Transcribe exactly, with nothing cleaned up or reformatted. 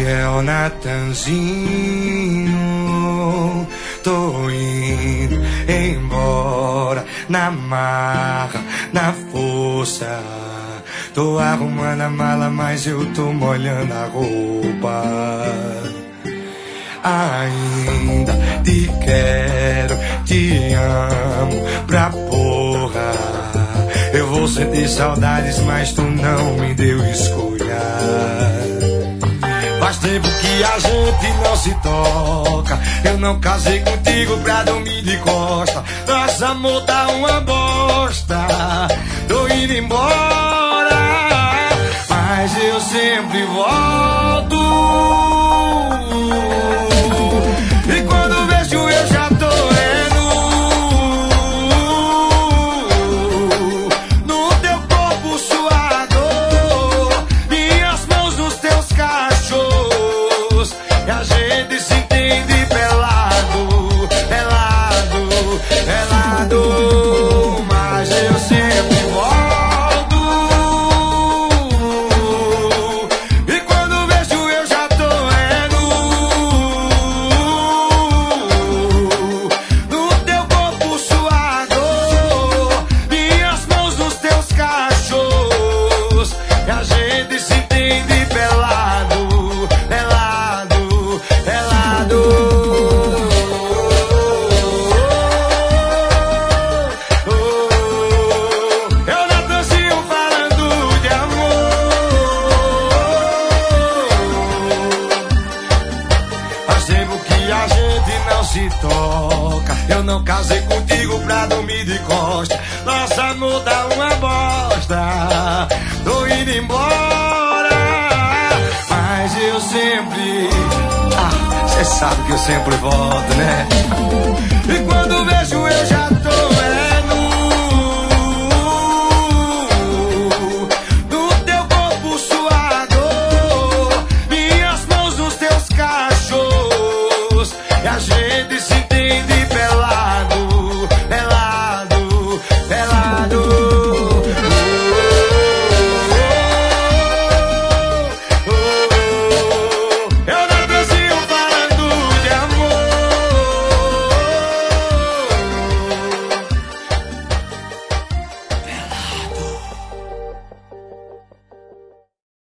é o Natanzinho. Tô indo embora na marra, na força. Tô arrumando a mala, mas eu tô molhando a roupa. Ainda te quero, te amo pra porra. Eu vou sentir saudades, mas tu não me deu escolha. Faz tempo que a gente não se toca. Eu não casei contigo pra dormir de costa. Nosso amor tá uma bosta. Tô indo embora, mas eu sempre volto. E quando vejo eu já tô é nu. No teu corpo suado, minhas mãos nos teus cachos. E a gente se entende pelado, pelado, pelado. Mas eu sempre volto. E quando vejo eu já tô é nu. No teu corpo suado, minhas mãos nos teus cachos. E a gente se entende pelado, pelado, pelado. Eu Natanzinho falando de amor. Faz tempo que a gente não se toca. Eu não casei contigo pra dormir de costa. Nosso amor dá uma bosta. Tô indo embora, mas eu sempre... Ah, cê sabe que eu sempre volto, né? E quando